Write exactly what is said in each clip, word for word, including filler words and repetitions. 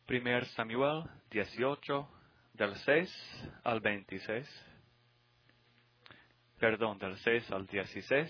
Primer Samuel dieciocho, del seis al veintiséis. Perdón, del seis al dieciséis.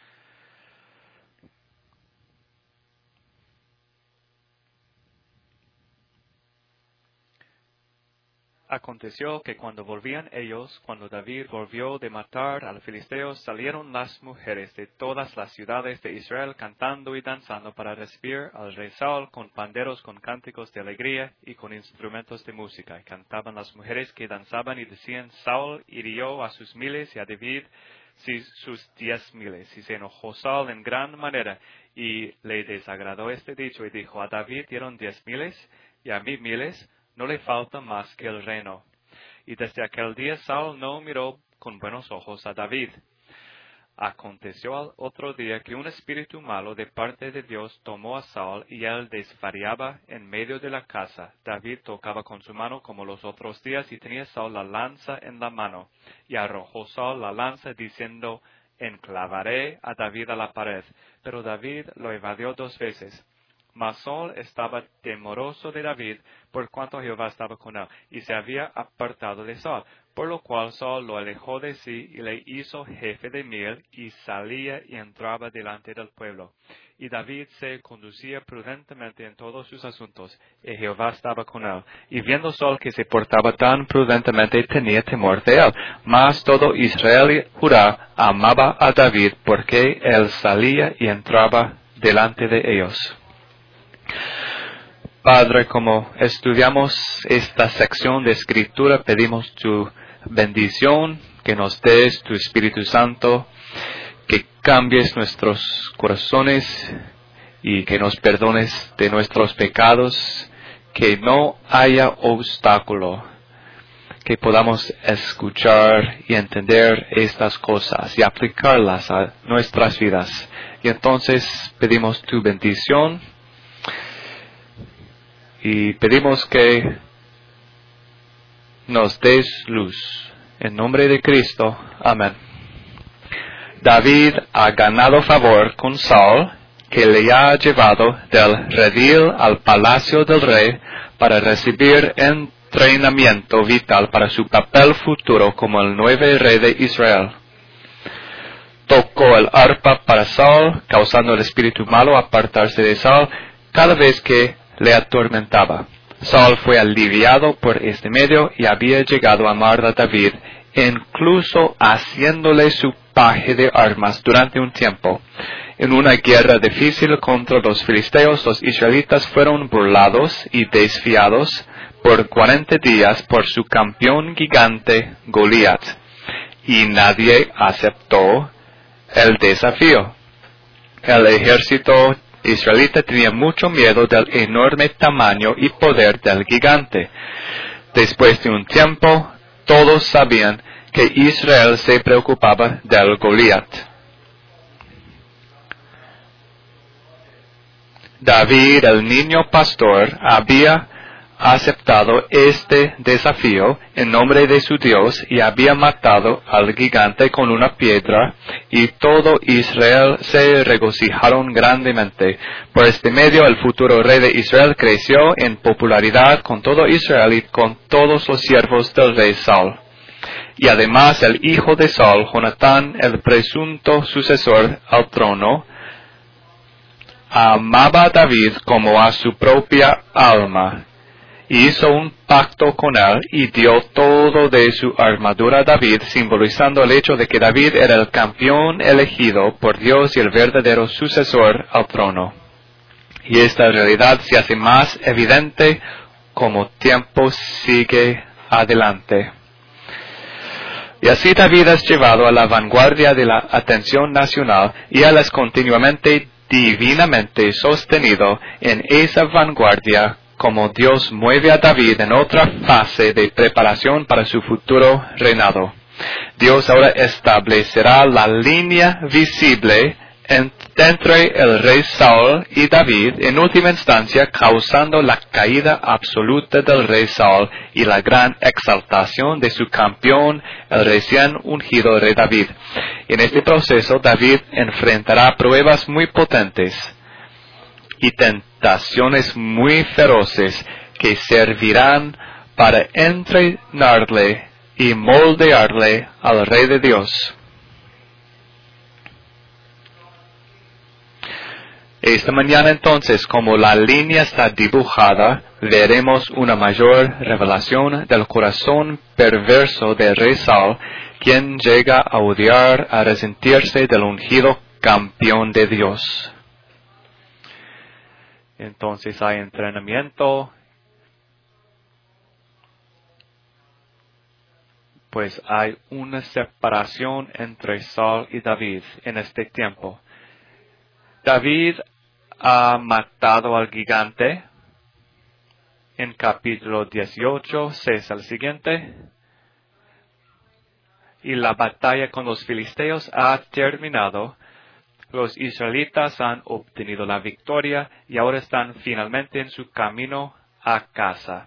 Aconteció que cuando volvían ellos, cuando David volvió de matar a los filisteos, salieron las mujeres de todas las ciudades de Israel cantando y danzando para recibir al rey Saúl con panderos, con cánticos de alegría y con instrumentos de música. Y cantaban las mujeres que danzaban y decían: Saúl hirió a sus miles y a David sus diez miles. Y se enojó Saúl en gran manera y le desagradó este dicho y dijo: a David dieron diez miles y a mí miles. No le falta más que el reino. Y desde aquel día Saúl no miró con buenos ojos a David. Aconteció al otro día que un espíritu malo de parte de Dios tomó a Saúl y él desvariaba en medio de la casa. David tocaba con su mano como los otros días y tenía Saúl la lanza en la mano. Y arrojó Saúl la lanza diciendo: enclavaré a David a la pared. Pero David lo evadió dos veces. Mas Saúl estaba temoroso de David, por cuanto Jehová estaba con él, y se había apartado de Saúl. Por lo cual Saúl lo alejó de sí, y le hizo jefe de mil, y salía y entraba delante del pueblo. Y David se conducía prudentemente en todos sus asuntos, y Jehová estaba con él. Y viendo Saúl que se portaba tan prudentemente, tenía temor de él. Mas todo Israel y Judá amaba a David, porque él salía y entraba delante de ellos. Padre, como estudiamos esta sección de Escritura, pedimos tu bendición, que nos des tu Espíritu Santo, que cambies nuestros corazones y que nos perdones de nuestros pecados, que no haya obstáculo, que podamos escuchar y entender estas cosas y aplicarlas a nuestras vidas. Y entonces pedimos tu bendición. Y pedimos que nos des luz. En nombre de Cristo. Amén. David ha ganado favor con Saúl, que le ha llevado del redil al palacio del rey para recibir entrenamiento vital para su papel futuro como el nuevo rey de Israel. Tocó el arpa para Saúl, causando al espíritu malo apartarse de Saúl cada vez que le atormentaba. Saúl fue aliviado por este medio y había llegado a amar a David, incluso haciéndole su paje de armas durante un tiempo. En una guerra difícil contra los filisteos, los israelitas fueron burlados y desfiados por cuarenta días por su campeón gigante Goliat, y nadie aceptó el desafío. El ejército israelita tenía mucho miedo del enorme tamaño y poder del gigante. Después de un tiempo, todos sabían que Israel se preocupaba del Goliat. David, el niño pastor, había aceptado este desafío en nombre de su Dios y había matado al gigante con una piedra, y todo Israel se regocijaron grandemente. Por este medio el futuro rey de Israel creció en popularidad con todo Israel y con todos los siervos del rey Saúl. Y además el hijo de Saúl, Jonatán, el presunto sucesor al trono, amaba a David como a su propia alma. Hizo un pacto con él y dio todo de su armadura a David, simbolizando el hecho de que David era el campeón elegido por Dios y el verdadero sucesor al trono. Y esta realidad se hace más evidente como tiempo sigue adelante. Y así David es llevado a la vanguardia de la atención nacional, y él es continuamente divinamente sostenido en esa vanguardia, como Dios mueve a David en otra fase de preparación para su futuro reinado. Dios ahora establecerá la línea visible entre el rey Saúl y David, en última instancia causando la caída absoluta del rey Saúl y la gran exaltación de su campeón, el recién ungido rey David. En este proceso, David enfrentará pruebas muy potentes y tentaciones muy feroces que servirán para entrenarle y moldearle al Rey de Dios. Esta mañana entonces, como la línea está dibujada, veremos una mayor revelación del corazón perverso de Rey Saúl, quien llega a odiar, a resentirse del ungido campeón de Dios. Entonces hay entrenamiento, pues hay una separación entre Saúl y David en este tiempo. David ha matado al gigante en capítulo dieciocho, seis al siguiente. Y la batalla con los filisteos ha terminado. Los israelitas han obtenido la victoria y ahora están finalmente en su camino a casa.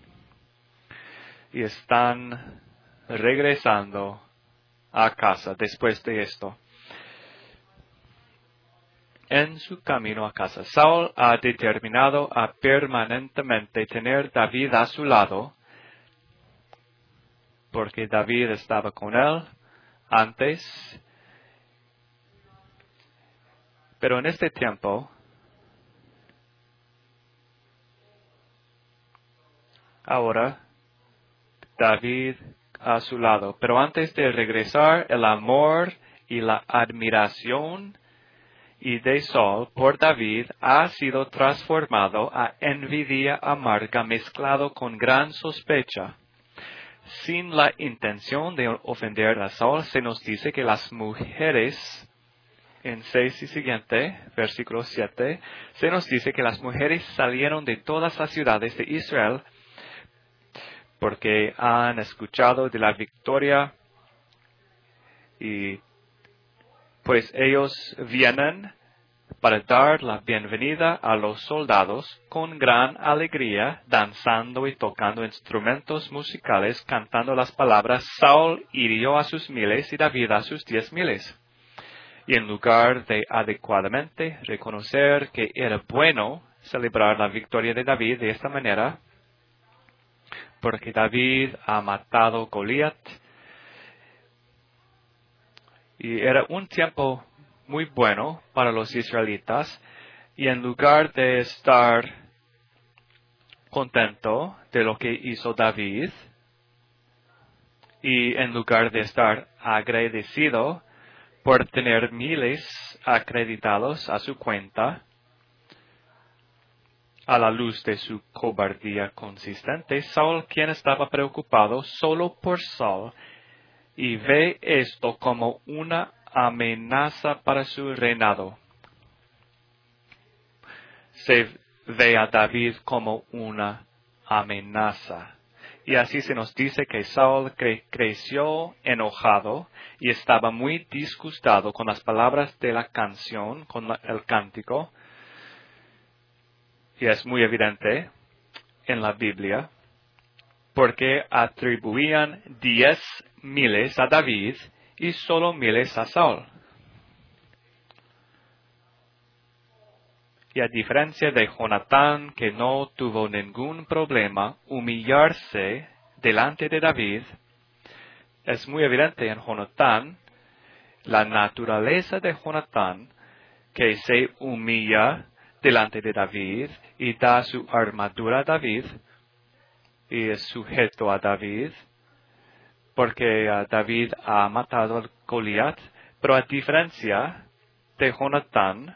Y están regresando a casa después de esto. En su camino a casa, Saúl ha determinado a permanentemente tener David a su lado, porque David estaba con él antes. Pero en este tiempo, ahora, David a su lado. Pero antes de regresar, el amor y la admiración y de Saúl por David ha sido transformado a envidia amarga mezclado con gran sospecha. Sin la intención de ofender a Saúl, se nos dice que las mujeres, en seis y siguiente, versículo siete, se nos dice que las mujeres salieron de todas las ciudades de Israel porque han escuchado de la victoria y pues ellos vienen para dar la bienvenida a los soldados con gran alegría, danzando y tocando instrumentos musicales, cantando las palabras, Saúl hirió a sus miles y David a sus diez miles. Y en lugar de adecuadamente reconocer que era bueno celebrar la victoria de David de esta manera, porque David ha matado a Goliat, y era un tiempo muy bueno para los israelitas, y en lugar de estar contento de lo que hizo David, y en lugar de estar agradecido por tener miles acreditados a su cuenta, a la luz de su cobardía consistente, Saúl, quien estaba preocupado solo por Saúl, y ve esto como una amenaza para su reinado. Se ve a David como una amenaza. Y así se nos dice que Saúl cre- creció enojado y estaba muy disgustado con las palabras de la canción, con la- el cántico. Y es muy evidente en la Biblia, porque atribuían diez miles a David y solo miles a Saúl. Y a diferencia de Jonatán, que no tuvo ningún problema humillarse delante de David, es muy evidente en Jonatán la naturaleza de Jonatán, que se humilla delante de David y da su armadura a David y es sujeto a David, porque uh, David ha matado a Goliat, pero a diferencia de Jonatán,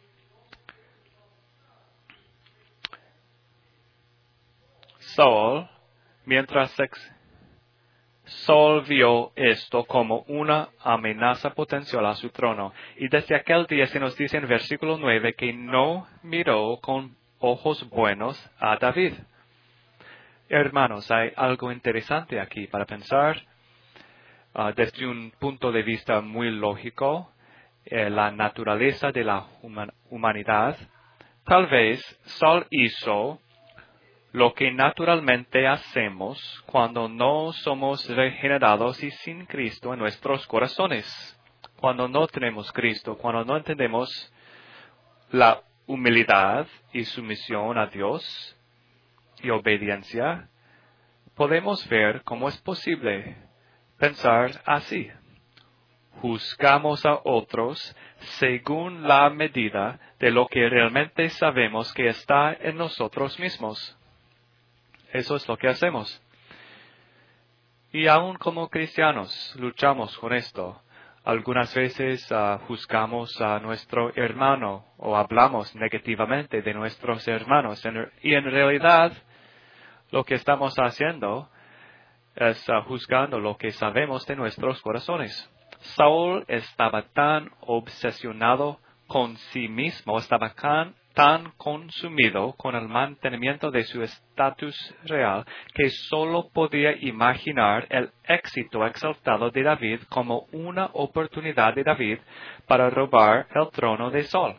Saúl, mientras ex- Saúl vio esto como una amenaza potencial a su trono, y desde aquel día se nos dice en versículo nueve que no miró con ojos buenos a David. Hermanos, hay algo interesante aquí para pensar. Uh, desde un punto de vista muy lógico, eh, la naturaleza de la human- humanidad, tal vez Saúl hizo lo que naturalmente hacemos cuando no somos regenerados y sin Cristo en nuestros corazones. Cuando no tenemos Cristo, cuando no entendemos la humildad y sumisión a Dios, y obediencia, podemos ver cómo es posible pensar así. Juzgamos a otros según la medida de lo que realmente sabemos que está en nosotros mismos. Eso es lo que hacemos. Y aún como cristianos luchamos con esto. Algunas veces uh, juzgamos a nuestro hermano o hablamos negativamente de nuestros hermanos. En, y en realidad lo que estamos haciendo es uh, juzgando lo que sabemos de nuestros corazones. Saúl estaba tan obsesionado con sí mismo, estaba tan, tan consumido con el mantenimiento de su estatus real, que solo podía imaginar el éxito exaltado de David como una oportunidad de David para robar el trono de Saúl.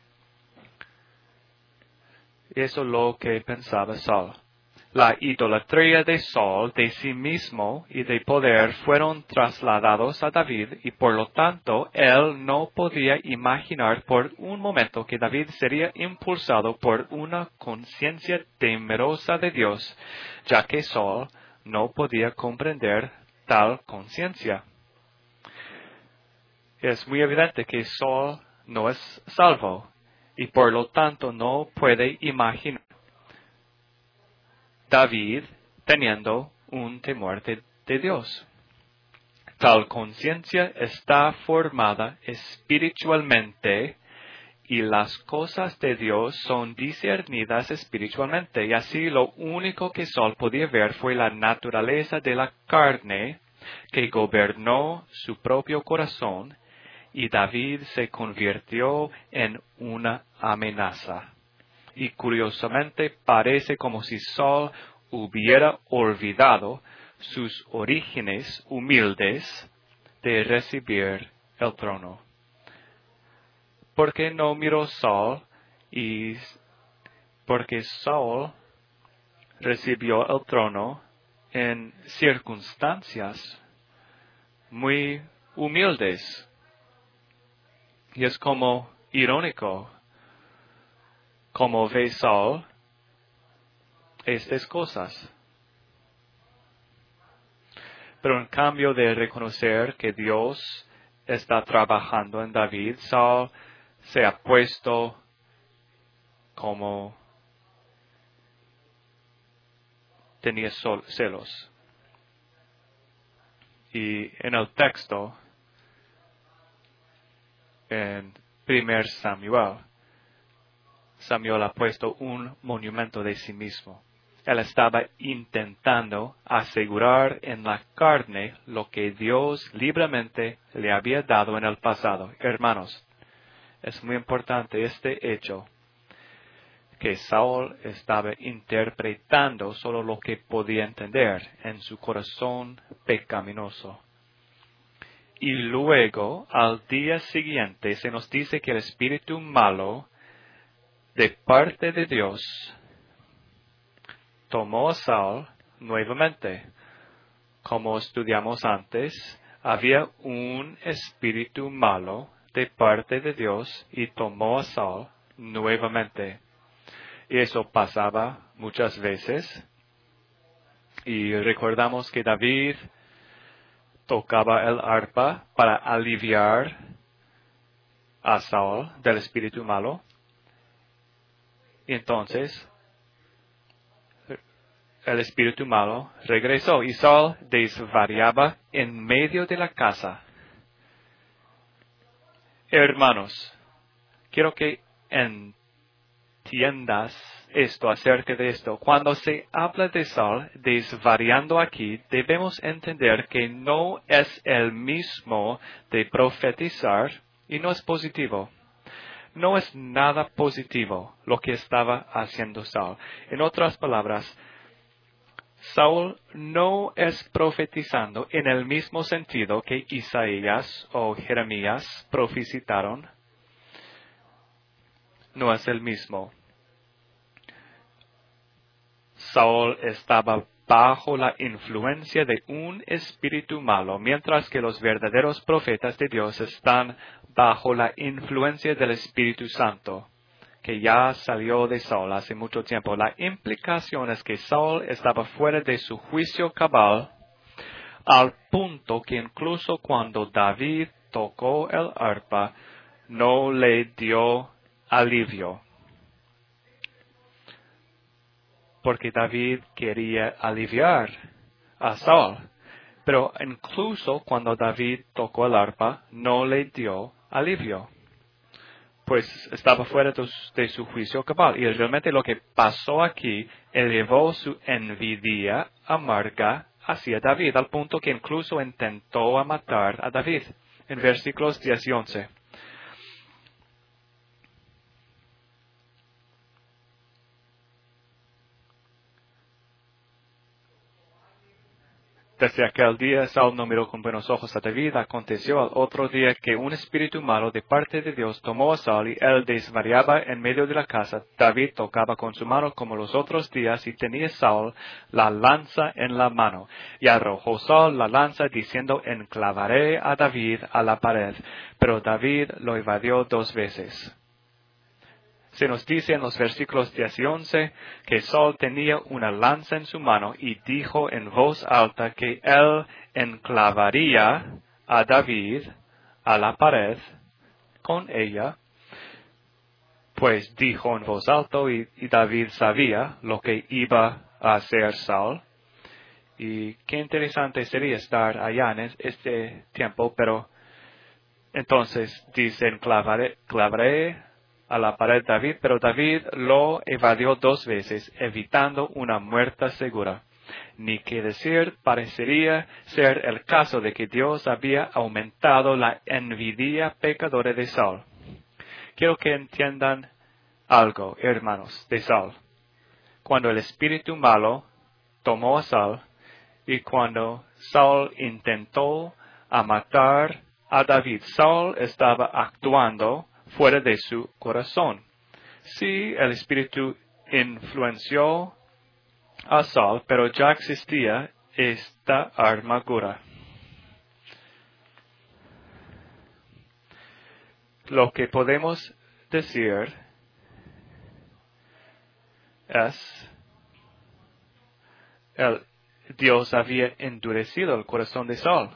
Eso es lo que pensaba Saúl. La idolatría de Saúl, de sí mismo y de poder fueron trasladados a David y por lo tanto él no podía imaginar por un momento que David sería impulsado por una conciencia temerosa de Dios, ya que Saúl no podía comprender tal conciencia. Es muy evidente que Saúl no es salvo y por lo tanto no puede imaginar David teniendo un temor de, de Dios. Tal conciencia está formada espiritualmente y las cosas de Dios son discernidas espiritualmente. Y así lo único que Saúl podía ver fue la naturaleza de la carne que gobernó su propio corazón y David se convirtió en una amenaza. Y curiosamente parece como si Saúl hubiera olvidado sus orígenes humildes de recibir el trono. ¿Por qué no miró Saúl? Y porque Saúl recibió el trono en circunstancias muy humildes. Y es como irónico. Como ve Saúl estas cosas. Pero en cambio de reconocer que Dios está trabajando en David, Saúl se ha puesto como tenía celos. Y en el texto, en primer Samuel, Samuel ha puesto un monumento de sí mismo. Él estaba intentando asegurar en la carne lo que Dios libremente le había dado en el pasado. Hermanos, es muy importante este hecho, que Saúl estaba interpretando solo lo que podía entender en su corazón pecaminoso. Y luego, al día siguiente, se nos dice que el espíritu malo de parte de Dios tomó a Saúl nuevamente. Como estudiamos antes, había un espíritu malo de parte de Dios y tomó a Saúl nuevamente. Y eso pasaba muchas veces. Y recordamos que David tocaba el arpa para aliviar a Saúl del espíritu malo. Y entonces, el espíritu malo regresó y Saúl desvariaba en medio de la casa. Hermanos, quiero que entiendas esto acerca de esto. Cuando se habla de Saúl desvariando aquí, debemos entender que no es el mismo de profetizar y no es positivo. No es nada positivo lo que estaba haciendo Saúl. En otras palabras, Saúl no es profetizando en el mismo sentido que Isaías o Jeremías profetizaron. No es el mismo. Saúl estaba bajo la influencia de un espíritu malo, mientras que los verdaderos profetas de Dios están bajo la influencia del Espíritu Santo, que ya salió de Saul hace mucho tiempo. La implicación es que Saul estaba fuera de su juicio cabal, al punto que incluso cuando David tocó el arpa, no le dio alivio. Porque David quería aliviar a Saul. Pero incluso cuando David tocó el arpa, no le dio alivio. Pues estaba fuera de su juicio cabal. Y realmente lo que pasó aquí elevó su envidia amarga hacia David, al punto que incluso intentó matar a David. En versículos diez y once. Desde aquel día Saúl no miró con buenos ojos a David. Aconteció al otro día que un espíritu malo de parte de Dios tomó a Saúl y él desvariaba en medio de la casa. David tocaba con su mano como los otros días y tenía Saúl la lanza en la mano. Y arrojó Saúl la lanza diciendo, enclavaré a David a la pared. Pero David lo evadió dos veces. Se nos dice en los versículos diez y once que Saúl tenía una lanza en su mano y dijo en voz alta que él enclavaría a David a la pared con ella, pues dijo en voz alta y, y David sabía lo que iba a hacer Saúl. Y qué interesante sería estar allá en este tiempo, pero entonces dice enclavaré, clavaré a la pared David, pero David lo evadió dos veces, evitando una muerte segura. Ni que decir, parecería ser el caso de que Dios había aumentado la envidia pecadora de Saúl. Quiero que entiendan algo, hermanos, de Saúl. Cuando el espíritu malo tomó a Saúl y cuando Saúl intentó a matar a David, Saúl estaba actuando fuera de su corazón. Sí, el espíritu influenció a Saúl, pero ya existía esta armadura. Lo que podemos decir es, el, Dios había endurecido el corazón de Saúl.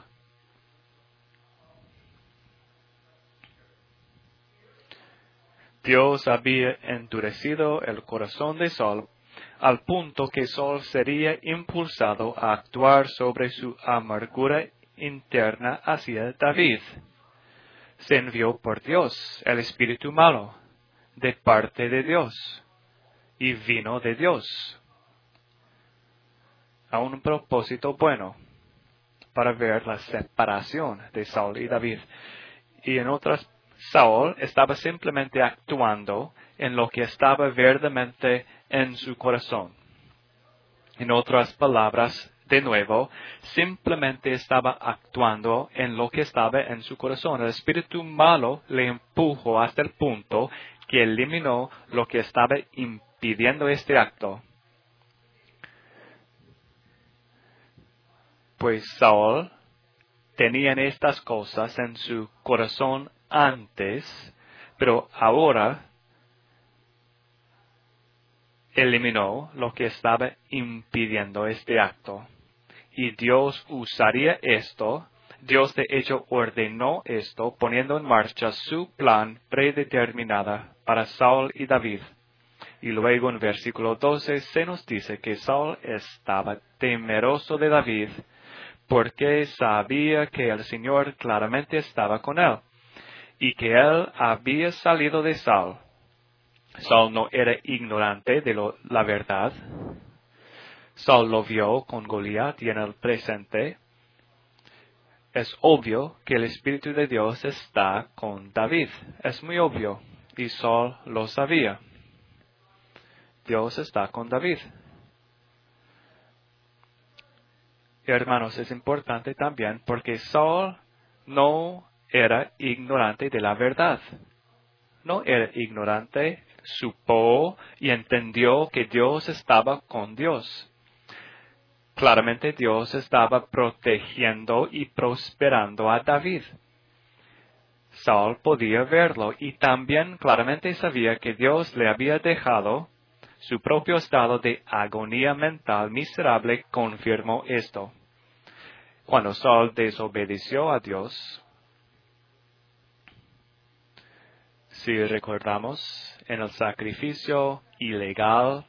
Dios había endurecido el corazón de Saúl al punto que Saúl sería impulsado a actuar sobre su amargura interna hacia David. Se envió por Dios el espíritu malo, de parte de Dios, y vino de Dios, a un propósito bueno, para ver la separación de Saúl y David. Y en otras Saúl estaba simplemente actuando en lo que estaba verdaderamente en su corazón. En otras palabras, de nuevo, simplemente estaba actuando en lo que estaba en su corazón. El espíritu malo le empujó hasta el punto que eliminó lo que estaba impidiendo este acto. Pues Saúl tenía estas cosas en su corazón antes, pero ahora eliminó lo que estaba impidiendo este acto. Y Dios usaría esto, Dios de hecho ordenó esto, poniendo en marcha su plan predeterminado para Saúl y David. Y luego en versículo doce se nos dice que Saúl estaba temeroso de David, porque sabía que el Señor claramente estaba con él, y que él había salido de Saúl. Saúl no era ignorante de lo, la verdad. Saúl lo vio con Goliat y en el presente. Es obvio que el Espíritu de Dios está con David. Es muy obvio. Y Saúl lo sabía. Dios está con David. Y hermanos, es importante también porque Saúl no era ignorante de la verdad. No era ignorante, supo y entendió que Dios estaba con Dios. Claramente Dios estaba protegiendo y prosperando a David. Saúl podía verlo y también claramente sabía que Dios le había dejado. Su propio estado de agonía mental miserable confirmó esto. Cuando Saúl desobedeció a Dios, si recordamos, en el sacrificio ilegal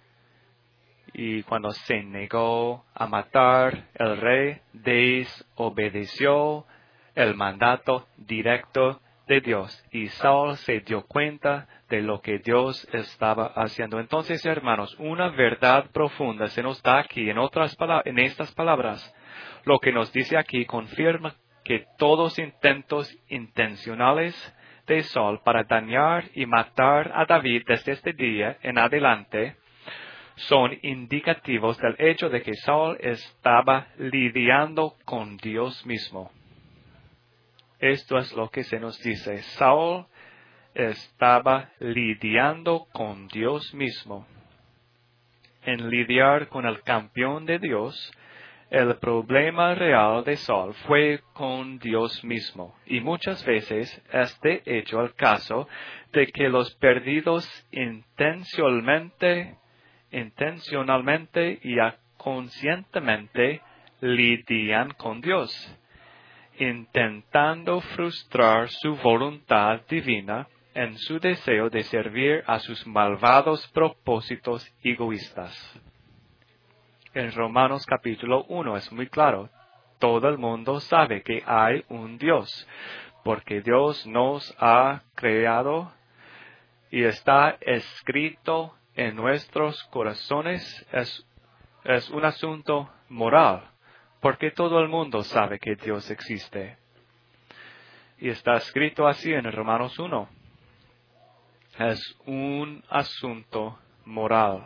y cuando se negó a matar, el rey desobedeció el mandato directo de Dios y Saúl se dio cuenta de lo que Dios estaba haciendo. Entonces, hermanos, una verdad profunda se nos da aquí en otras palabras, en estas palabras. Lo que nos dice aquí confirma que todos intentos intencionales de Saúl para dañar y matar a David desde este día en adelante son indicativos del hecho de que Saúl estaba lidiando con Dios mismo. Esto es lo que se nos dice. Saúl estaba lidiando con Dios mismo. En lidiar con el campeón de Dios, el problema real de Saúl fue con Dios mismo. Y muchas veces es de hecho el caso de que los perdidos intencionalmente, intencionalmente y conscientemente lidian con Dios, intentando frustrar su voluntad divina en su deseo de servir a sus malvados propósitos egoístas. En Romanos capítulo uno es muy claro. Todo el mundo sabe que hay un Dios, porque Dios nos ha creado y está escrito en nuestros corazones. Es, es un asunto moral, porque todo el mundo sabe que Dios existe. Y está escrito así en Romanos uno. Es un asunto moral.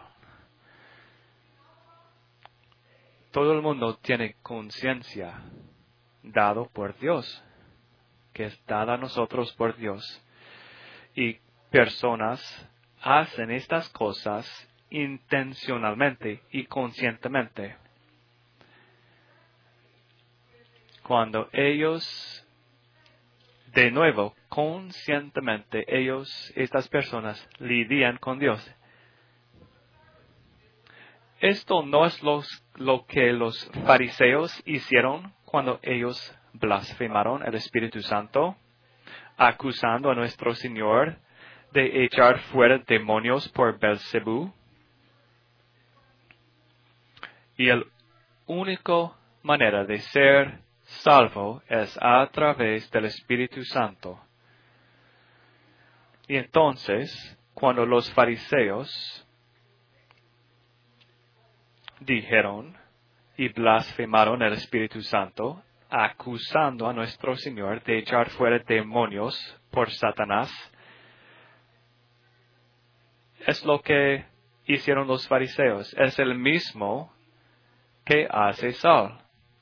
Todo el mundo tiene conciencia dado por Dios, que es dada a nosotros por Dios. Y personas hacen estas cosas intencionalmente y conscientemente. Cuando ellos, de nuevo, conscientemente, ellos, estas personas, lidian con Dios. Esto no es los, lo que los fariseos hicieron cuando ellos blasfemaron el Espíritu Santo, acusando a nuestro Señor de echar fuera demonios por Belcebú. Y la única manera de ser salvo es a través del Espíritu Santo. Y entonces, cuando los fariseos dijeron y blasfemaron el Espíritu Santo, acusando a nuestro Señor de echar fuera demonios por Satanás, es lo que hicieron los fariseos. Es el mismo que hace Saúl.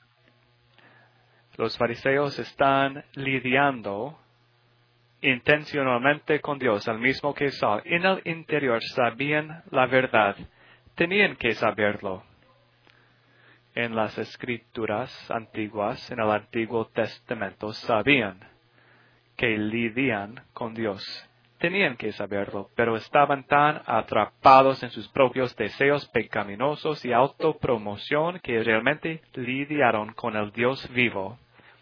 Los fariseos están lidiando intencionalmente con Dios, al mismo que Saúl. En el interior sabían la verdad. Tenían que saberlo. En las escrituras antiguas, en el Antiguo Testamento, sabían que lidian con Dios. Tenían que saberlo, pero estaban tan atrapados en sus propios deseos pecaminosos y autopromoción que realmente lidiaron con el Dios vivo.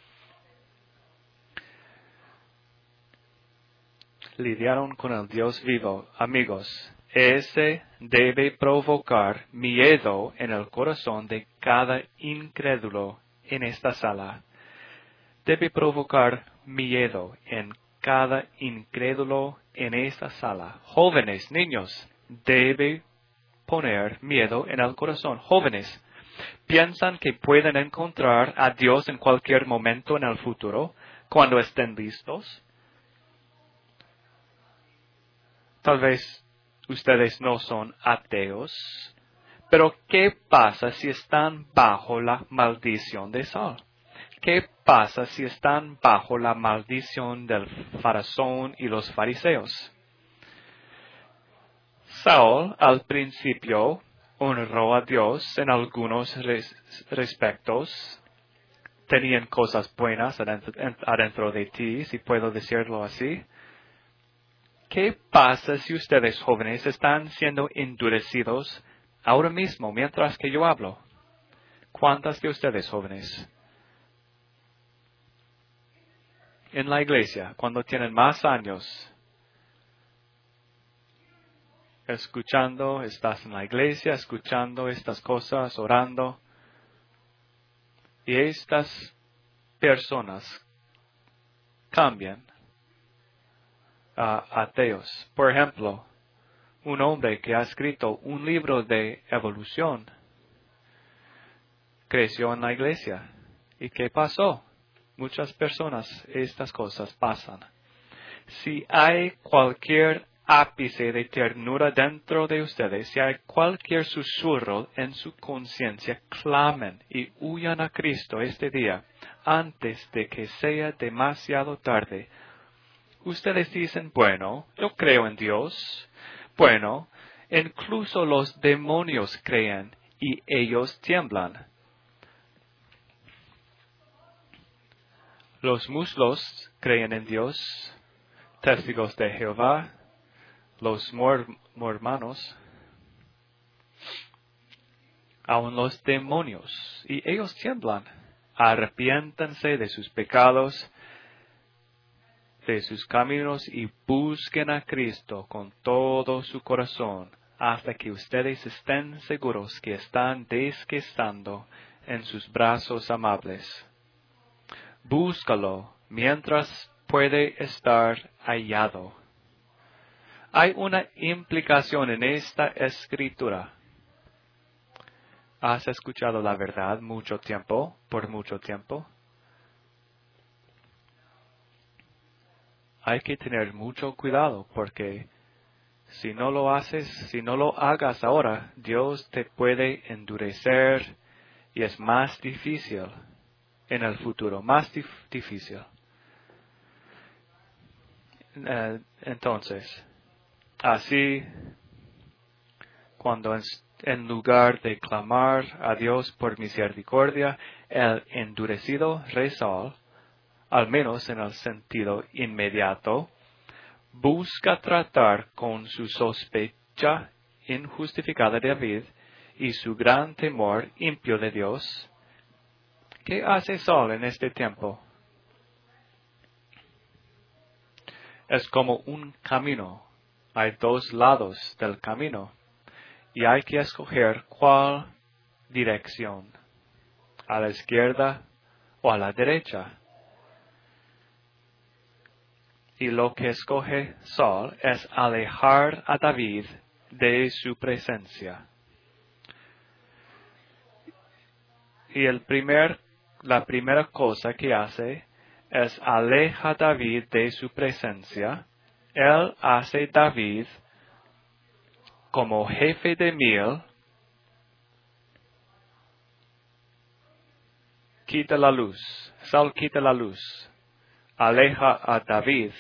Lidiaron con el Dios vivo. Amigos, ese debe provocar miedo en el corazón de cada incrédulo en esta sala. Debe provocar miedo en cada incrédulo en esta sala. Jóvenes, niños, debe poner miedo en el corazón. Jóvenes, ¿piensan que pueden encontrar a Dios en cualquier momento en el futuro, cuando estén listos? Tal vez ustedes no son ateos, pero ¿qué pasa si están bajo la maldición de Saúl? ¿Qué pasa si están bajo la maldición del farazón y los fariseos? Saúl al principio honró a Dios en algunos res- respectos. tenían cosas buenas adentro, adentro de ti, si puedo decirlo así. ¿Qué pasa si ustedes jóvenes están siendo endurecidos ahora mismo mientras que yo hablo? ¿Cuántas de ustedes jóvenes en la iglesia, cuando tienen más años, escuchando, estás en la iglesia, escuchando estas cosas, orando, y estas personas cambian a ateos? Por ejemplo, un hombre que ha escrito un libro de evolución creció en la iglesia. ¿Y qué pasó? Muchas personas, estas cosas pasan. Si hay cualquier ápice de ternura dentro de ustedes, si hay cualquier susurro en su conciencia, clamen y huyan a Cristo este día, antes de que sea demasiado tarde. Ustedes dicen, bueno, yo creo en Dios. Bueno, incluso los demonios creen y ellos tiemblan. Los muslos creen en Dios, testigos de Jehová, los mor mormanos, aun los demonios, y ellos tiemblan. Arrepiéntanse de sus pecados, de sus caminos, y busquen a Cristo con todo su corazón, hasta que ustedes estén seguros que están descansando en sus brazos amables. Búscalo mientras puede estar hallado. Hay una implicación en esta escritura. ¿Has escuchado la verdad mucho tiempo, por mucho tiempo? Hay que tener mucho cuidado porque si no lo haces, si no lo hagas ahora, Dios te puede endurecer y es más difícil en el futuro, más dif difícil. Uh, entonces, así, cuando en, en lugar de clamar a Dios por misericordia, el endurecido rey Saúl, al menos en el sentido inmediato, busca tratar con su sospecha injustificada de David y su gran temor impío de Dios. ¿Qué hace Saúl en este tiempo? Es como un camino. Hay dos lados del camino y hay que escoger cuál dirección, a la izquierda o a la derecha. Y lo que escoge Saúl es alejar a David de su presencia. Y el primer, la primera cosa que hace es aleja a David de su presencia. Él hace a David como jefe de mil. Quita la luz. Saúl quita la luz. Aleja a David.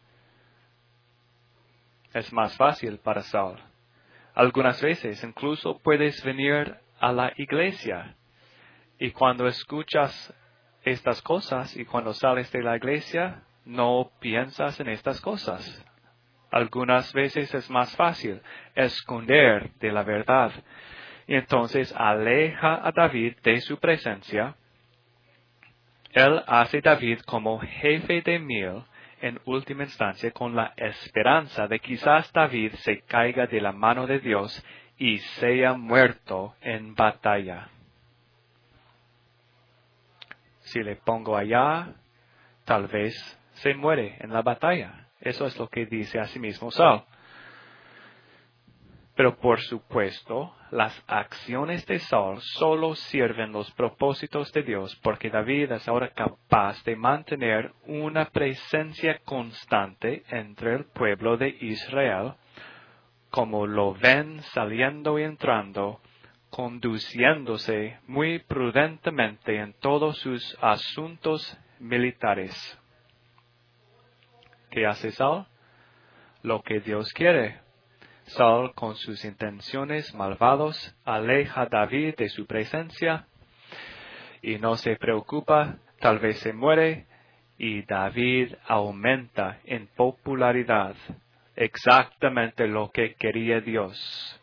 Es más fácil para Saúl. Algunas veces incluso puedes venir a la iglesia y cuando escuchas estas cosas y cuando sales de la iglesia no piensas en estas cosas. Algunas veces es más fácil esconder de la verdad. Y entonces aleja a David de su presencia. Él hace a David como jefe de mil en última instancia con la esperanza de quizás David se caiga de la mano de Dios y sea muerto en batalla. Si le pongo allá, tal vez se muere en la batalla. Eso es lo que dice a sí mismo Saúl. Pero por supuesto, las acciones de Saúl solo sirven los propósitos de Dios porque David es ahora capaz de mantener una presencia constante entre el pueblo de Israel, como lo ven saliendo y entrando, conduciéndose muy prudentemente en todos sus asuntos militares. ¿Qué hace Saúl? Lo que Dios quiere. Saúl, con sus intenciones malvadas, aleja a David de su presencia y no se preocupa Tal vez se muere y David aumenta en popularidad. Exactamente lo que quería Dios.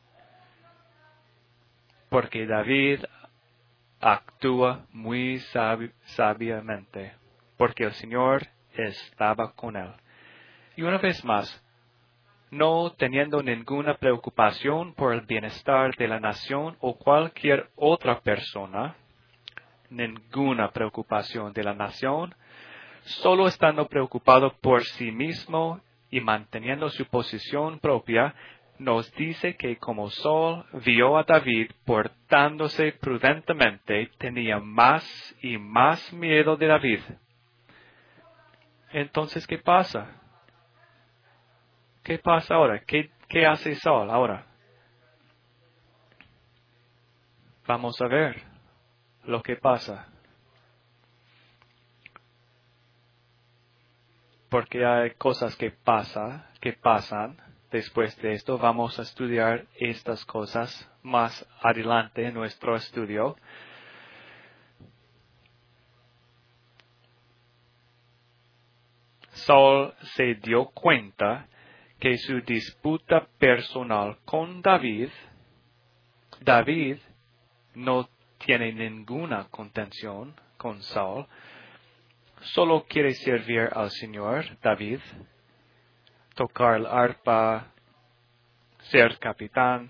Porque David actúa muy sabi- sabiamente. Porque el Señor estaba con él. Y una vez más, no teniendo ninguna preocupación por el bienestar de la nación o cualquier otra persona, ninguna preocupación de la nación, solo estando preocupado por sí mismo y manteniendo su posición propia, nos dice que como Saúl vio a David portándose prudentemente, tenía más y más miedo de David. Entonces, ¿qué pasa? ¿Qué pasa ahora? ¿Qué, qué hace Saúl ahora? Vamos a ver lo que pasa. Porque hay cosas que pasa, que pasan. Después de esto vamos a estudiar estas cosas más adelante en nuestro estudio. Saúl se dio cuenta que su disputa personal con David, David no tiene ninguna contención con Saúl, solo quiere servir al Señor, David, tocar el arpa, ser capitán,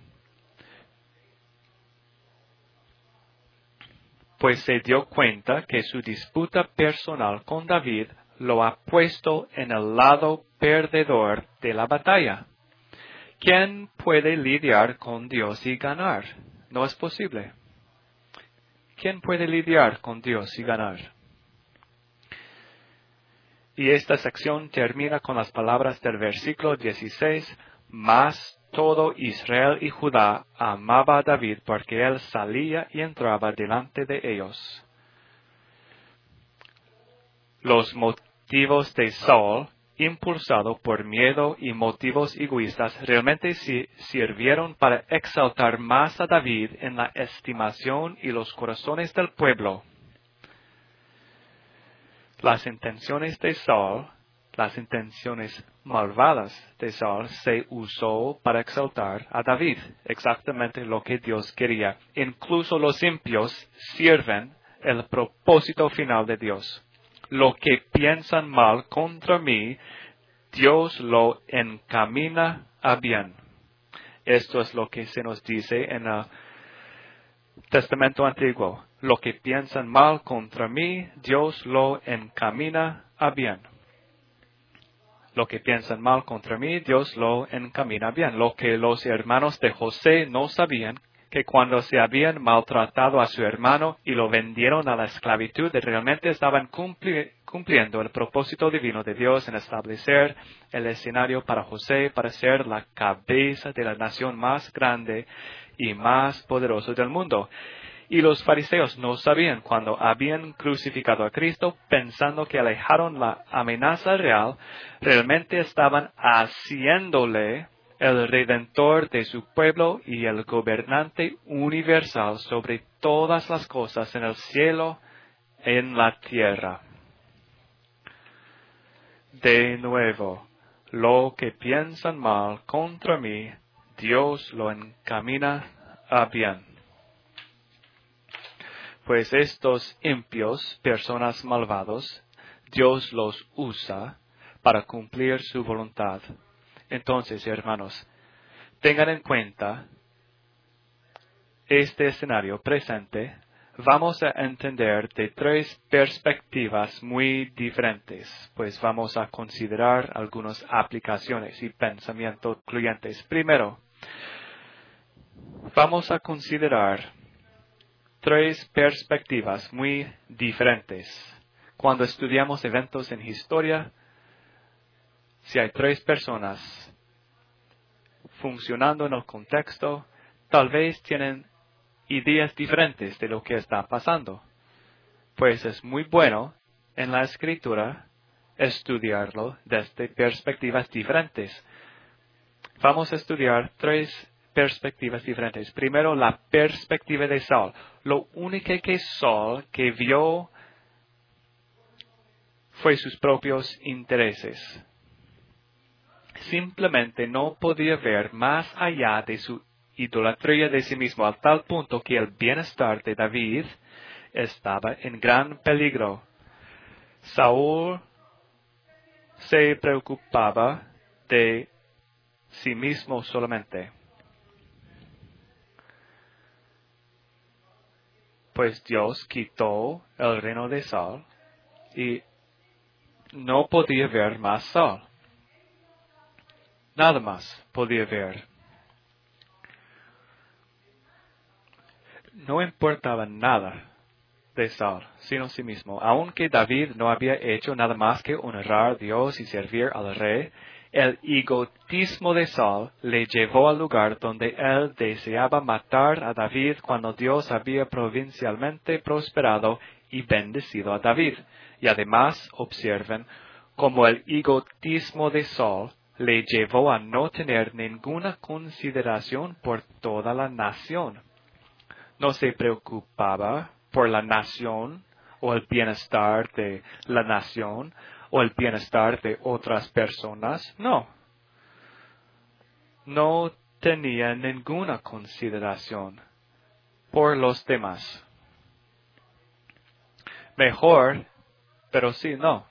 pues se dio cuenta que su disputa personal con David lo ha puesto en el lado perdedor de la batalla. ¿Quién puede lidiar con Dios y ganar? No es posible. ¿Quién puede lidiar con Dios y ganar? Y esta sección termina con las palabras del versículo dieciséis, mas todo Israel y Judá amaba a David porque él salía y entraba delante de ellos. Los motivos de Saúl, impulsado por miedo y motivos egoístas, realmente sirvieron para exaltar más a David en la estimación y los corazones del pueblo. Las intenciones de Saúl, las intenciones malvadas de Saúl, se usó para exaltar a David, exactamente lo que Dios quería. Incluso los impios sirven el propósito final de Dios. Lo que piensan mal contra mí, Dios lo encamina a bien. Esto es lo que se nos dice en el Testamento Antiguo. Lo que piensan mal contra mí, Dios lo encamina a bien. Lo que piensan mal contra mí, Dios lo encamina bien. Lo que los hermanos de José no sabían, que cuando se habían maltratado a su hermano y lo vendieron a la esclavitud, realmente estaban cumpli- cumpliendo el propósito divino de Dios en establecer el escenario para José para ser la cabeza de la nación más grande y más poderosa del mundo. Y los fariseos no sabían cuando habían crucificado a Cristo, pensando que alejaron la amenaza real, realmente estaban haciéndole el redentor de su pueblo y el gobernante universal sobre todas las cosas en el cielo y en la tierra. De nuevo, lo que piensan mal contra mí, Dios lo encamina a bien. Pues estos impios, personas malvados, Dios los usa para cumplir su voluntad. Entonces, hermanos, tengan en cuenta este escenario presente. Vamos a entender de tres perspectivas muy diferentes, pues vamos a considerar algunas aplicaciones y pensamientos incluyentes. Primero, vamos a considerar tres perspectivas muy diferentes. Cuando estudiamos eventos en historia, si hay tres personas funcionando en el contexto, tal vez tienen ideas diferentes de lo que está pasando. Pues es muy bueno en la escritura estudiarlo desde perspectivas diferentes. Vamos a estudiar tres perspectivas diferentes. Primero, la perspectiva de Saúl. Lo único que Saúl que vio fue sus propios intereses. Simplemente no podía ver más allá de su idolatría de sí mismo, a tal punto que el bienestar de David estaba en gran peligro. Saúl se preocupaba de sí mismo solamente, pues Dios quitó el reino de Saúl y no podía ver más Saúl. Nada más podía ver. No importaba nada de Saúl, sino sí mismo. Aunque David no había hecho nada más que honrar a Dios y servir al rey, el egoísmo de Saúl le llevó al lugar donde él deseaba matar a David cuando Dios había providencialmente prosperado y bendecido a David. Y además observen cómo el egoísmo de Saúl le llevó a no tener ninguna consideración por toda la nación. No se preocupaba por la nación o el bienestar de la nación o el bienestar de otras personas. No. No tenía ninguna consideración por los demás. Mejor, pero sí, no.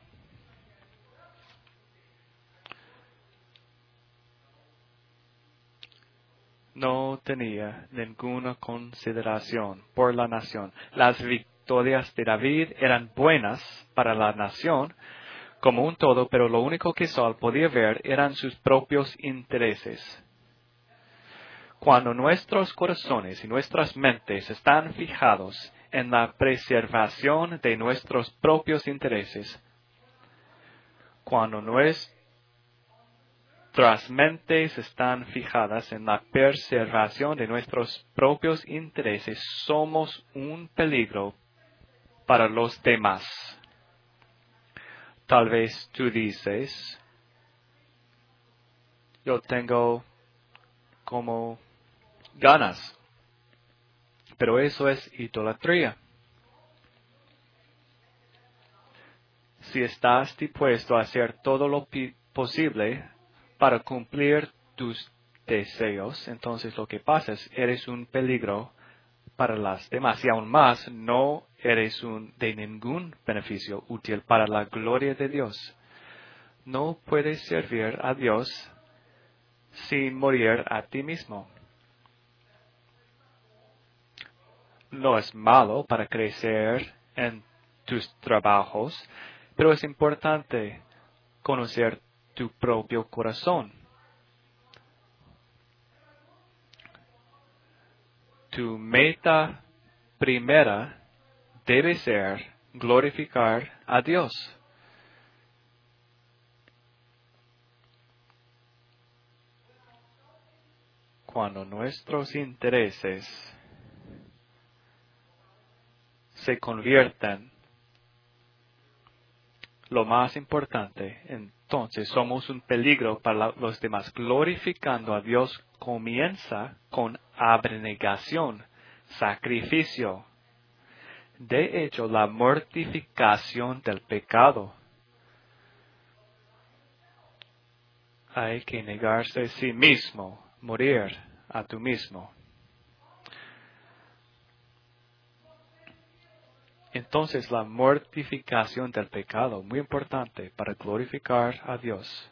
No tenía ninguna consideración por la nación. Las victorias de David eran buenas para la nación como un todo, pero lo único que Saúl podía ver eran sus propios intereses. Cuando nuestros corazones y nuestras mentes están fijados en la preservación de nuestros propios intereses, cuando nuestras mentes están fijadas en la preservación de nuestros propios intereses, somos un peligro para los demás. Tal vez tú dices, yo tengo como ganas, pero eso es idolatría. Si estás dispuesto a hacer todo lo posible para cumplir tus deseos, entonces lo que pasa es eres un peligro para las demás y aún más no eres un, de ningún beneficio útil para la gloria de Dios. No puedes servir a Dios sin morir a ti mismo. No es malo para crecer en tus trabajos, pero es importante conocer tu propio corazón. Tu meta primera debe ser glorificar a Dios. Cuando nuestros intereses se convierten lo más importante, entonces somos un peligro para los demás. Glorificando a Dios comienza con abnegación, sacrificio. De hecho, la mortificación del pecado. Hay que negarse a sí mismo, morir a tú mismo. Entonces, la mortificación del pecado, muy importante para glorificar a Dios.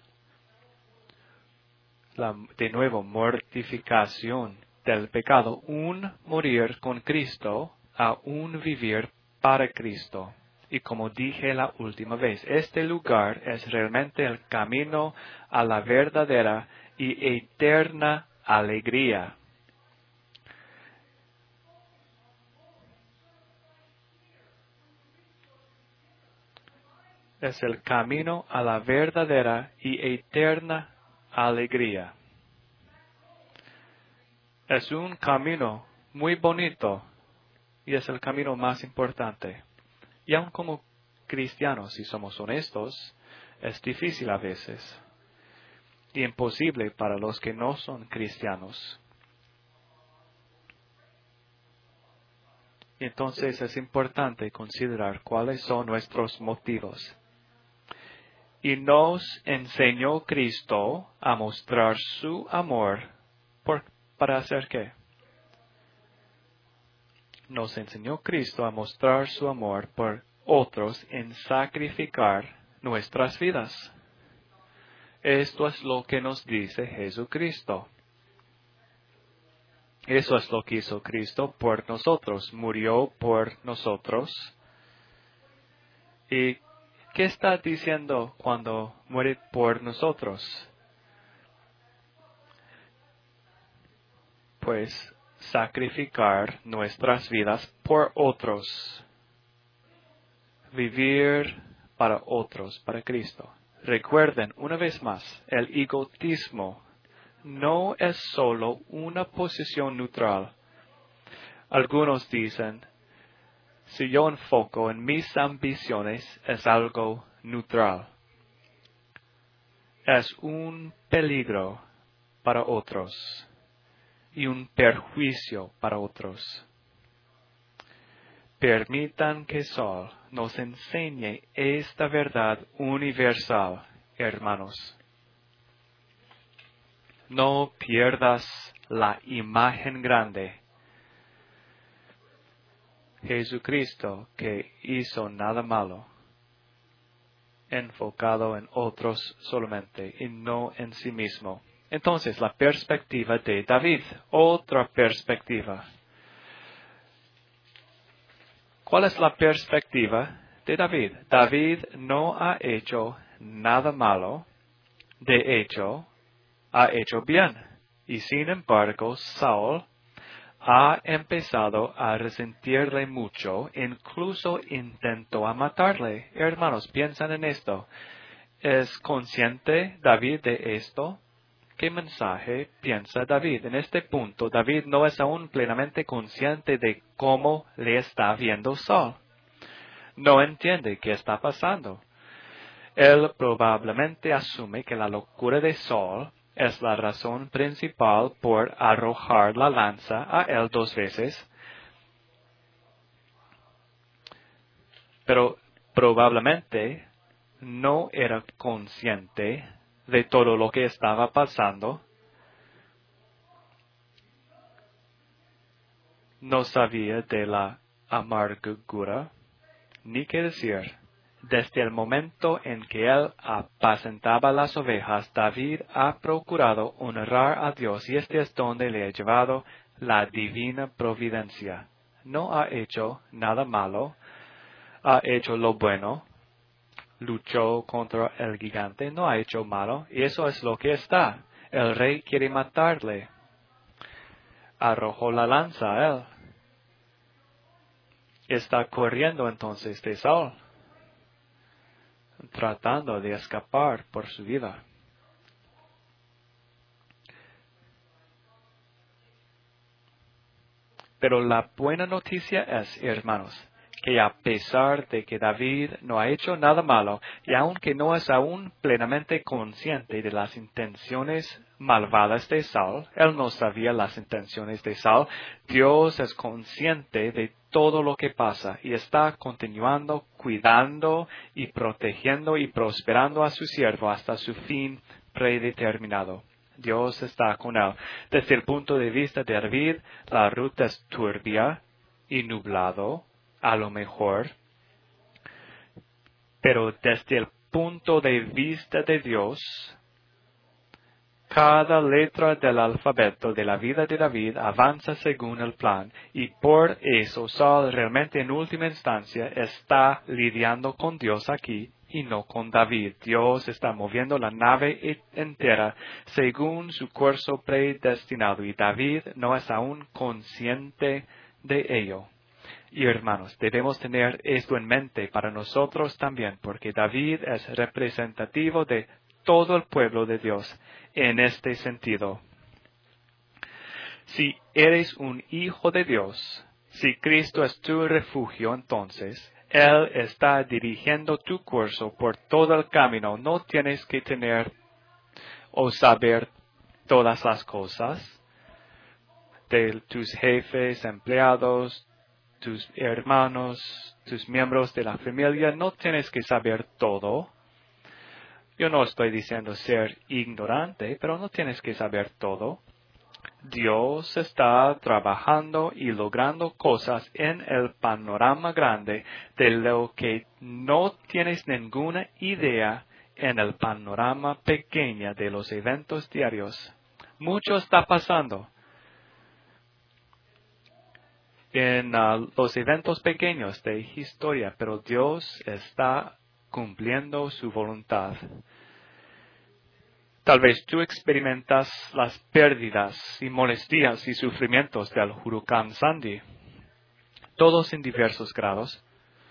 La, de nuevo, mortificación del pecado, un morir con Cristo a un vivir para Cristo. Y como dije la última vez, este lugar es realmente el camino a la verdadera y eterna alegría. Es el camino a la verdadera y eterna alegría. Es un camino muy bonito y es el camino más importante. Y aun como cristianos, si somos honestos, es difícil a veces y imposible para los que no son cristianos. Entonces es importante considerar cuáles son nuestros motivos. Y nos enseñó Cristo a mostrar su amor. ¿Por, ¿Para hacer qué? Nos enseñó Cristo a mostrar su amor por otros en sacrificar nuestras vidas. Esto es lo que nos dice Jesucristo. Eso es lo que hizo Cristo por nosotros. Murió por nosotros. ¿Y qué está diciendo cuando muere por nosotros? Pues sacrificar nuestras vidas por otros. Vivir para otros, para Cristo. Recuerden una vez más, el egoísmo no es solo una posición neutral. Algunos dicen, si yo enfoco en mis ambiciones, es algo neutral. Es un peligro para otros y un perjuicio para otros. Permitan que Sol nos enseñe esta verdad universal, hermanos. No pierdas la imagen grande. Jesucristo, que hizo nada malo, enfocado en otros solamente y no en sí mismo. Entonces, la perspectiva de David, otra perspectiva. ¿Cuál es la perspectiva de David? David no ha hecho nada malo, de hecho, ha hecho bien. Y sin embargo, Saúl ha empezado a resentirle mucho, incluso intentó a matarle. Hermanos, piensan en esto. ¿Es consciente David de esto? ¿Qué mensaje piensa David? En este punto, David no es aún plenamente consciente de cómo le está viendo Saúl. No entiende qué está pasando. Él probablemente asume que la locura de Saúl es la razón principal por arrojar la lanza a él dos veces. Pero probablemente no era consciente de todo lo que estaba pasando. No sabía de la amargura, ni qué decir. Desde el momento en que él apacentaba las ovejas, David ha procurado honrar a Dios y este es donde le ha llevado la divina providencia. No ha hecho nada malo, ha hecho lo bueno, luchó contra el gigante, no ha hecho malo y eso es lo que está. El rey quiere matarle. Arrojó la lanza a él. Está corriendo entonces de Saúl, tratando de escapar por su vida. Pero la buena noticia es, hermanos, que a pesar de que David no ha hecho nada malo, y aunque no es aún plenamente consciente de las intenciones malvadas de Saúl, él no sabía las intenciones de Saúl, Dios es consciente de todo lo que pasa y está continuando cuidando y protegiendo y prosperando a su siervo hasta su fin predeterminado. Dios está con él. Desde el punto de vista de David, la ruta es turbia y nublado, a lo mejor. Pero desde el punto de vista de Dios, cada letra del alfabeto de la vida de David avanza según el plan y por eso Saúl realmente en última instancia está lidiando con Dios aquí y no con David. Dios está moviendo la nave entera según su curso predestinado y David no es aún consciente de ello. Y hermanos, debemos tener esto en mente para nosotros también, porque David es representativo de todo el pueblo de Dios en este sentido. Si eres un hijo de Dios, si Cristo es tu refugio, entonces Él está dirigiendo tu curso por todo el camino. No tienes que tener o saber todas las cosas de tus jefes, empleados, tus hermanos, tus miembros de la familia. No tienes que saber todo. Yo no estoy diciendo ser ignorante, pero no tienes que saber todo. Dios está trabajando y logrando cosas en el panorama grande de lo que no tienes ninguna idea en el panorama pequeño de los eventos diarios. Mucho está pasando en uh, los eventos pequeños de historia, pero Dios está cumpliendo su voluntad. Tal vez tú experimentas las pérdidas y molestias y sufrimientos del huracán Sandy, todos en diversos grados.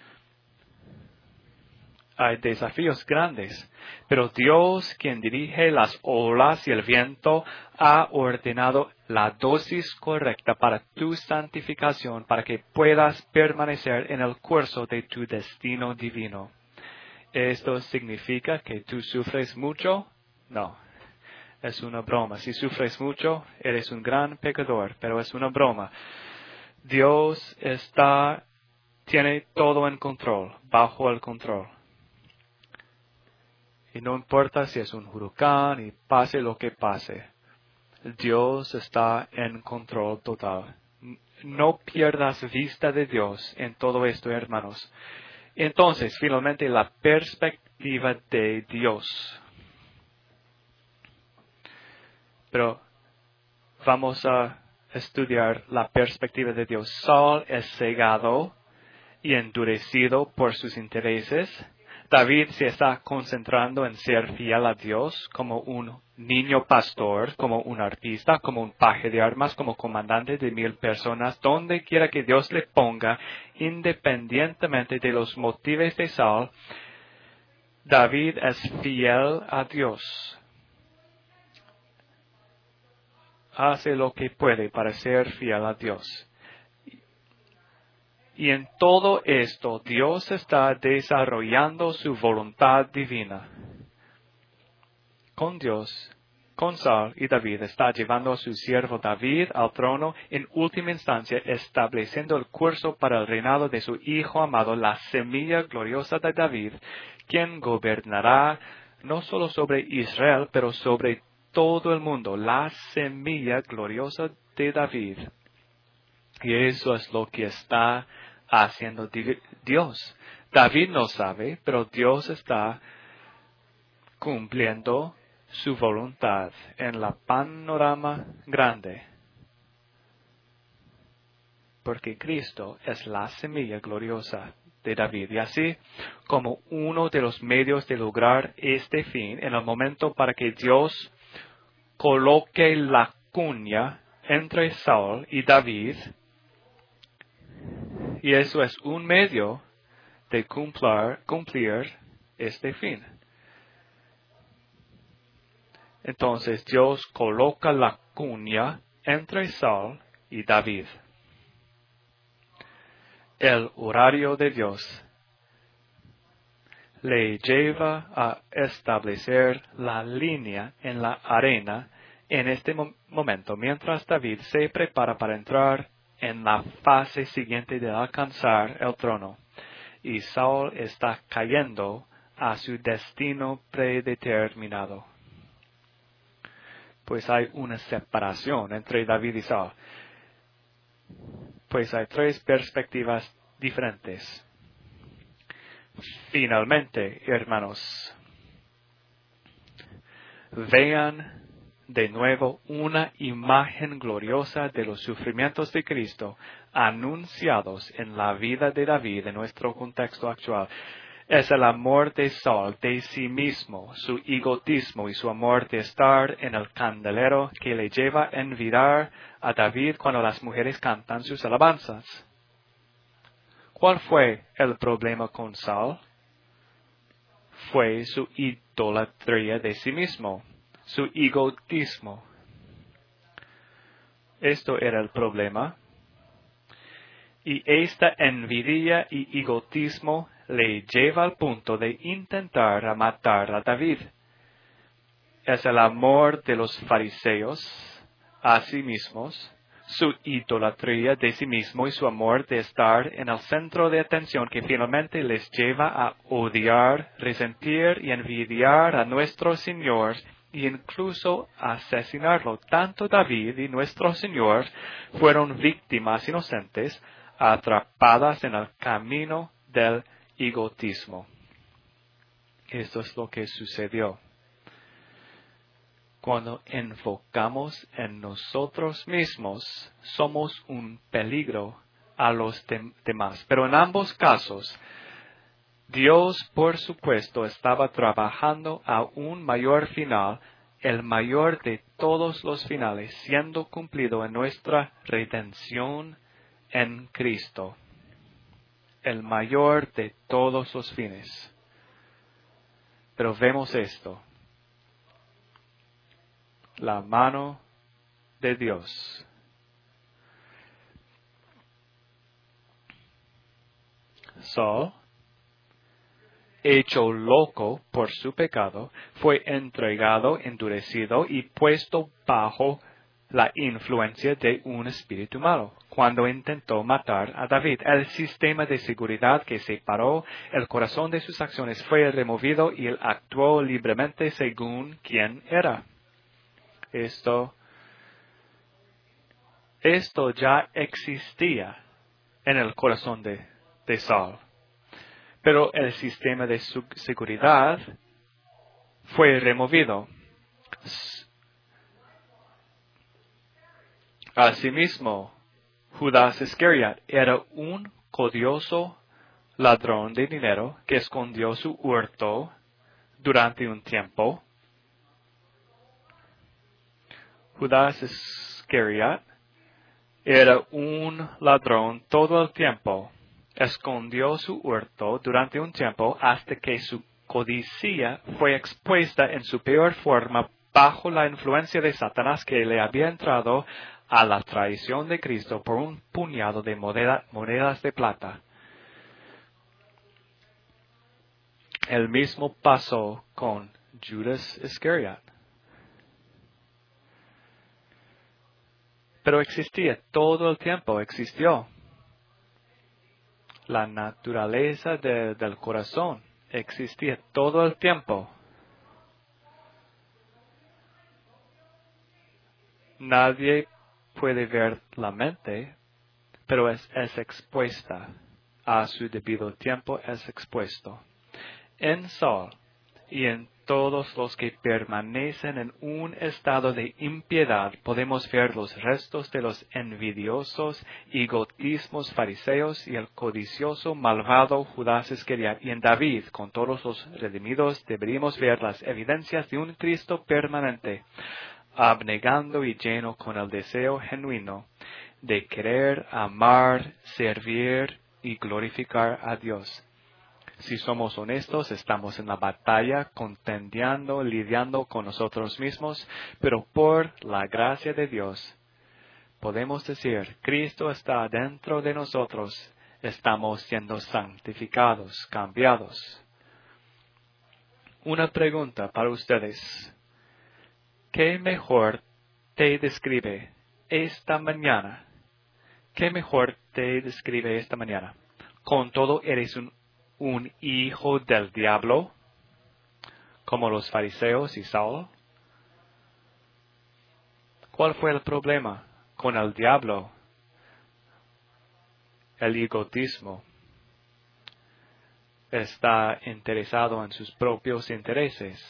Hay desafíos grandes, pero Dios, quien dirige las olas y el viento, ha ordenado la dosis correcta para tu santificación, para que puedas permanecer en el curso de tu destino divino. ¿Esto significa que tú sufres mucho? No, es una broma. Si sufres mucho, eres un gran pecador, pero es una broma. Dios está, tiene todo en control, bajo el control. Y no importa si es un huracán y pase lo que pase, Dios está en control total. No pierdas vista de Dios en todo esto, hermanos. Entonces, finalmente, la perspectiva de Dios. Pero vamos a estudiar la perspectiva de Dios. Saúl es cegado y endurecido por sus intereses. David se está concentrando en ser fiel a Dios como un niño pastor, como un artista, como un paje de armas, como comandante de mil personas, donde quiera que Dios le ponga, independientemente de los motivos de Saúl. David es fiel a Dios. Hace lo que puede para ser fiel a Dios. Y en todo esto, Dios está desarrollando su voluntad divina. Con Dios, con Saúl y David, está llevando a su siervo David al trono, en última instancia, estableciendo el curso para el reinado de su Hijo amado, la semilla gloriosa de David, quien gobernará no solo sobre Israel, pero sobre todo el mundo, la semilla gloriosa de David. Y eso es lo que está haciendo Dios. David no sabe, pero Dios está cumpliendo su voluntad en la panorama grande. Porque Cristo es la semilla gloriosa de David. Y así como uno de los medios de lograr este fin, en el momento para que Dios coloque la cuña entre Saúl y David, y eso es un medio de cumplir, cumplir este fin. Entonces Dios coloca la cuña entre Saúl y David. El horario de Dios le lleva a establecer la línea en la arena en este mo- momento, mientras David se prepara para entrar en la fase siguiente de alcanzar el trono. Y Saúl está cayendo a su destino predeterminado. Pues hay una separación entre David y Saúl. Pues hay tres perspectivas diferentes. Finalmente, hermanos, vean de nuevo una imagen gloriosa de los sufrimientos de Cristo anunciados en la vida de David en nuestro contexto actual. Es el amor de Saúl de sí mismo, su egoísmo y su amor de estar en el candelero que le lleva a envidiar a David cuando las mujeres cantan sus alabanzas. ¿Cuál fue el problema con Saúl? Fue su idolatría de sí mismo, su egoísmo. Esto era el problema. Y esta envidia y egoísmo le lleva al punto de intentar matar a David. Es el amor de los fariseos a sí mismos, su idolatría de sí mismo y su amor de estar en el centro de atención que finalmente les lleva a odiar, resentir y envidiar a nuestro Señor e incluso asesinarlo. Tanto David y nuestro Señor fueron víctimas inocentes atrapadas en el camino del egoísmo. Esto es lo que sucedió. Cuando enfocamos en nosotros mismos, somos un peligro a los de- demás. Pero en ambos casos, Dios, por supuesto, estaba trabajando a un mayor final, el mayor de todos los finales, siendo cumplido en nuestra redención en Cristo. El mayor de todos los fines. Pero vemos esto. La mano de Dios. Saul, hecho loco por su pecado, fue entregado, endurecido y puesto bajo la influencia de un espíritu malo. Cuando intentó matar a David, el sistema de seguridad que separó el corazón de sus acciones fue removido y él actuó libremente según quien era. Esto, esto ya existía en el corazón de, de Saul. Pero el sistema de su seguridad fue removido. Asimismo, Judas Iscariot era un codicioso ladrón de dinero que escondió su hurto durante un tiempo. Judas Iscariot era un ladrón todo el tiempo. Escondió su hurto durante un tiempo hasta que su codicia fue expuesta en su peor forma bajo la influencia de Satanás que le había entrado a la traición de Cristo por un puñado de moneda, monedas de plata. El mismo pasó con Judas Iscariot. Pero existía todo el tiempo, existió. La naturaleza de, del corazón existía todo el tiempo. Nadie puede ver la mente, pero es, es expuesta. A su debido tiempo es expuesto. En Saul y en todos los que permanecen en un estado de impiedad, podemos ver los restos de los envidiosos, egoísmos fariseos y el codicioso, malvado Judas Iscariot. Y en David, con todos los redimidos, deberíamos ver las evidencias de un Cristo permanente, abnegando y lleno con el deseo genuino de querer, amar, servir y glorificar a Dios. Si somos honestos, estamos en la batalla, contendiendo, lidiando con nosotros mismos, pero por la gracia de Dios, podemos decir, Cristo está dentro de nosotros, estamos siendo santificados, cambiados. Una pregunta para ustedes. ¿Qué mejor te describe esta mañana? ¿Qué mejor te describe esta mañana? Con todo, eres un un hijo del diablo, como los fariseos y Saúl. ¿Cuál fue el problema con el diablo? El egoísmo. Está interesado en sus propios intereses.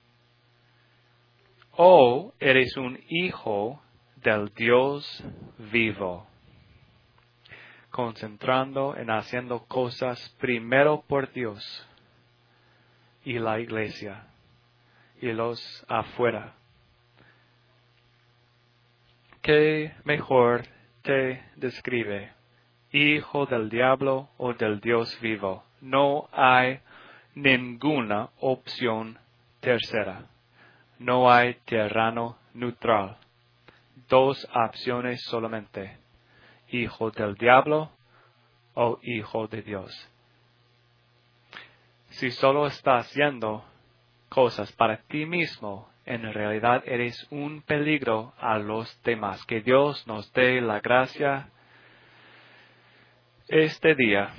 O eres un hijo del Dios vivo, concentrando en haciendo cosas primero por Dios y la iglesia y los afuera. ¿Qué mejor te describe? ¿Hijo del diablo o del Dios vivo? No hay ninguna opción tercera. No hay terreno neutral. Dos opciones solamente. Hijo del diablo o hijo de Dios. Si solo estás haciendo cosas para ti mismo, en realidad eres un peligro a los demás. Que Dios nos dé la gracia este día.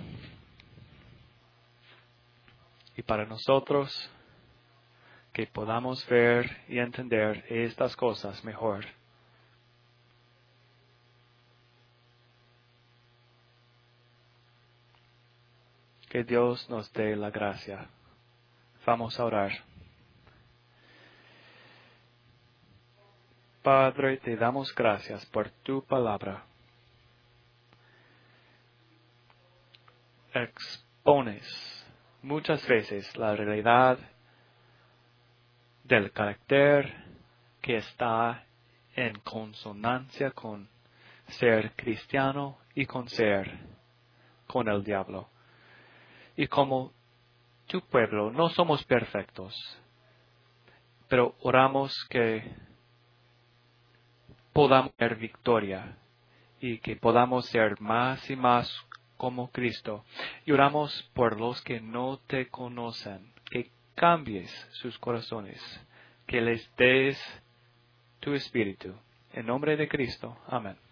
Y para nosotros, que podamos ver y entender estas cosas mejor. Que Dios nos dé la gracia. Vamos a orar. Padre, te damos gracias por tu palabra. Expones muchas veces la realidad del carácter que está en consonancia con ser cristiano y con ser con el diablo. Y como tu pueblo no somos perfectos, pero oramos que podamos tener victoria y que podamos ser más y más como Cristo. Y oramos por los que no te conocen, que cambies sus corazones, que les des tu espíritu. En nombre de Cristo. Amén.